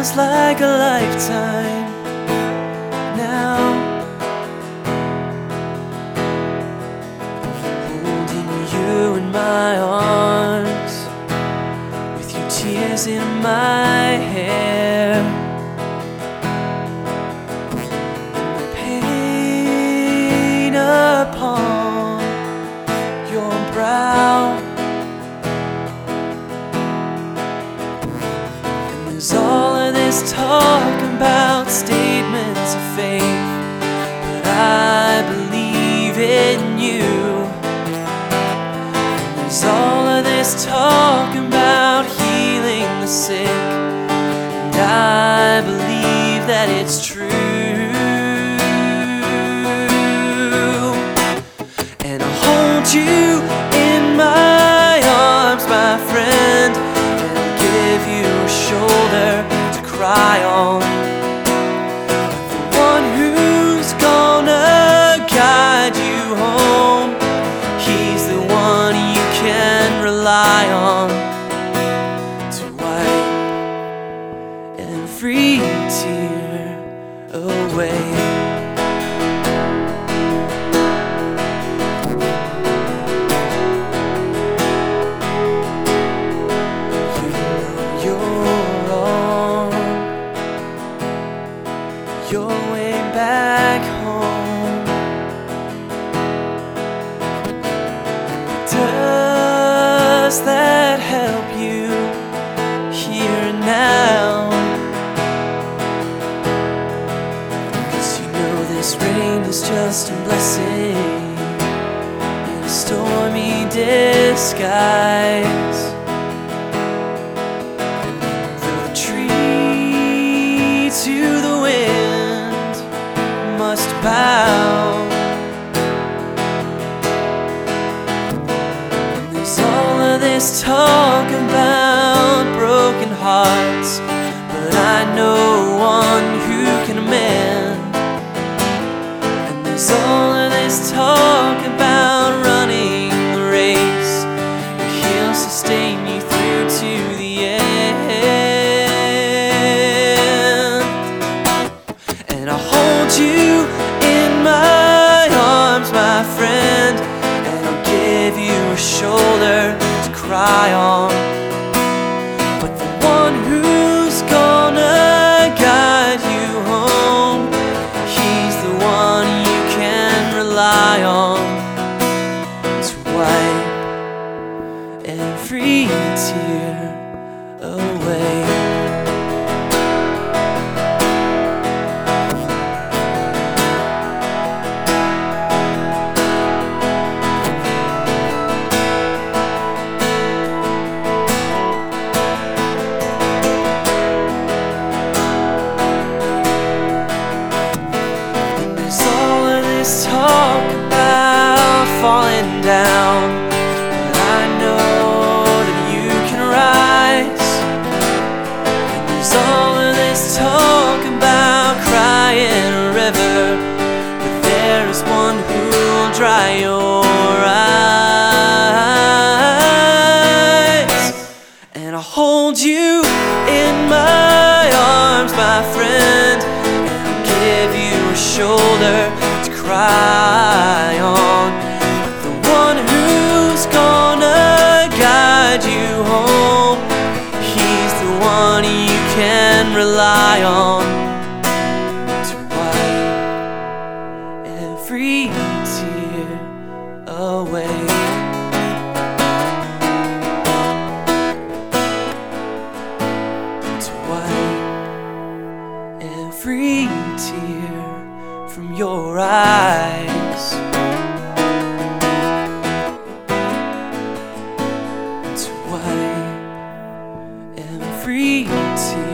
feels like a lifetime now, holding you in my arms, with your tears in my hair, and the pain upon your brow. There's all of this talk about statements of faith, but I believe in you. And there's all of this talk about healing the sick, and I believe that it's true. And I'll hold you in my arms, my friend, and I'll give you a shoulder to cry on. The one who's gonna guide you home, he's the one you can rely on to wipe every tear away. Your way back home. Does that help you here and now? 'Cause you know this rain is just a blessing in a stormy disguise. Though the tree to the wind must bow, and there's all of this talk about broken hearts, but I know one who can mend. And there's all of this talk about running the race, and he'll sustain you through to the end. And I'll hold you in my arms, my friend, and I'll give you a shoulder to cry on. But the one who's gonna guide you home, he's the one you can rely on to wipe every tear away. Talk about falling down, but I know that you can rise. And there's all of this talk about crying a river, but there is one who'll dry your eyes. And I'll hold you in my arms, my friend, and I'll give you a shoulder to cry on. But the one who's gonna guide you home, he's the one you can rely on to wipe every tear away. To wipe every tear from your eyes, to wipe every tear